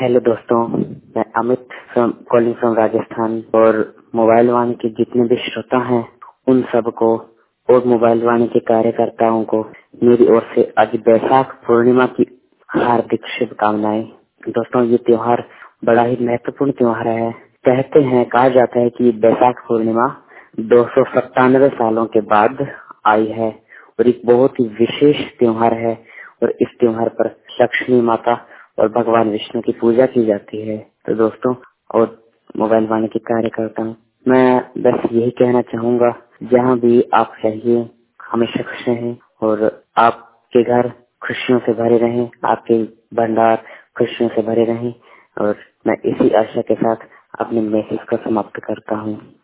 Hello दोस्तों, मैं Amit calling from Rajasthan. और मोबाइल वाणी के जितने भी श्रोता हैं उन सबको और मोबाइल वाणी के कार्यकर्ताओं को मेरी ओर से आज बैसाख पूर्णिमा की हार्दिक शुभकामनाएं। दोस्तों, ये त्योहार बड़ा ही महत्वपूर्ण त्योहार है। कहा जाता है कि बैसाख पूर्णिमा 297 सालों के बाद आई है और एक बहुत ही विशेष त्योहार है। और इस त्योहार पर लक्ष्मी माता और भगवान विष्णु की पूजा की जाती है। तो दोस्तों और मोबाइल वाणी के कार्यकर्ता, मैं बस यही कहना चाहूंगा, जहाँ भी आप रहिए हमेशा खुश रहें और आपके घर खुशियों से भरे रहें, आपके भंडार खुशियों से भरे रहें। और मैं इसी आशा के साथ अपने मैसेज को समाप्त करता हूँ।